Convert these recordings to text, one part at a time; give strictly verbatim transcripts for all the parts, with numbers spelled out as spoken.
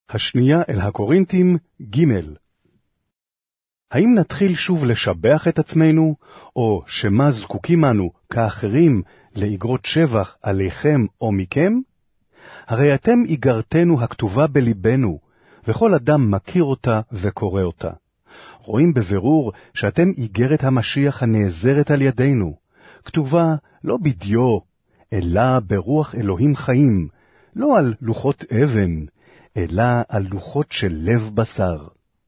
השנייה אל הקורינתים ג' האם נתחיל שוב לשבח את עצמנו, או שמה זקוקים אנו כאחרים לאגרות שבח עליכם או מכם? הרי אתם איגרתנו הכתובה בליבנו, וכל אדם מכיר אותה וקורא אותה. רואים בבירור שאתם איגרת המשיח הנעזרת על ידינו, כתובה לא בדיו, אלא ברוח אלוהים חיים, לא על לוחות אבן, אלא על לוחות של לב בשר.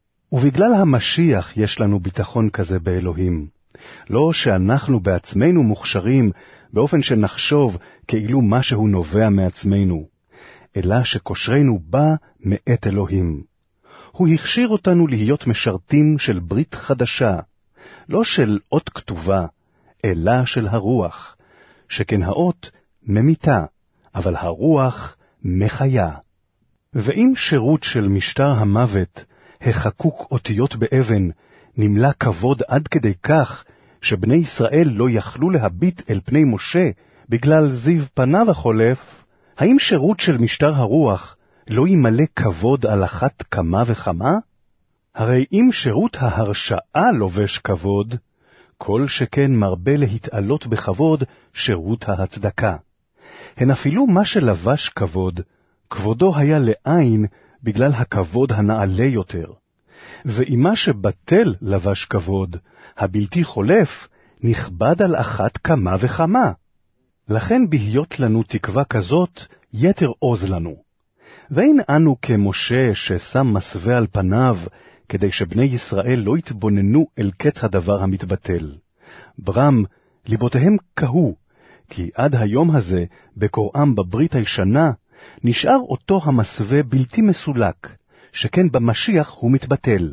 ובגלל המשיח יש לנו ביטחון כזה באלוהים. לא שאנחנו בעצמנו מוכשרים באופן שנחשוב כאילו משהו נובע מעצמנו, אלא שכושרנו בא מאת אלוהים. הוא הכשיר אותנו להיות משרתים של ברית חדשה, לא של אות כתובה, אלא של הרוח, שכן האות ממיתה, אבל הרוח מחיה. ואם שירות של משטר המוות, החקוק אותיות באבן, נמלה כבוד עד כדי כך, שבני ישראל לא יכלו להביט אל פני משה, בגלל זיו פניו החולף, האם שירות של משטר הרוח לא ימלא כבוד על אחת כמה וכמה? הרי אם שירות ההרשאה לובש כבוד, כל שכן מרבה להתעלות בכבוד שירות ההצדקה. הן אפילו מה שלבש כבוד, כבודו היה לעין בגלל הכבוד הנעלה יותר. ואם מה שבטל לבש כבוד, הבלתי חולף, נכבד על אחת כמה וכמה. לכן בהיות לנו תקווה כזאת, יתר עוז לנו. ואין אנו כמשה ששם מסווה על פניו, כדי שבני ישראל לא יתבוננו אל קץ הדבר המתבטל. ברם, ליבותיהם קהו, כי עד היום הזה, בקוראם בברית הישנה, נשאר אותו המסווה בלתי מסולק, שכן במשיח הוא מתבטל.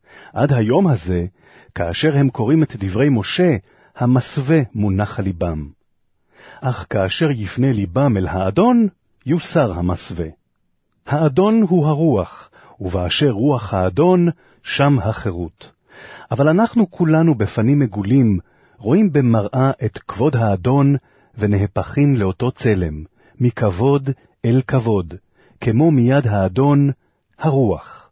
עד היום הזה, כאשר הם קוראים את דברי משה, המסווה מונח על ליבם. אך כאשר יפנה ליבם אל האדון, יוסר המסווה. האדון הוא הרוח, ובאשר רוח האדון, שם החירות. אבל אנחנו כולנו בפנים מגולים, רואים במראה את כבוד האדון, ונהפכים לאותו צלם, מכבוד אל כבוד, כמו מיד האדון, הרוח.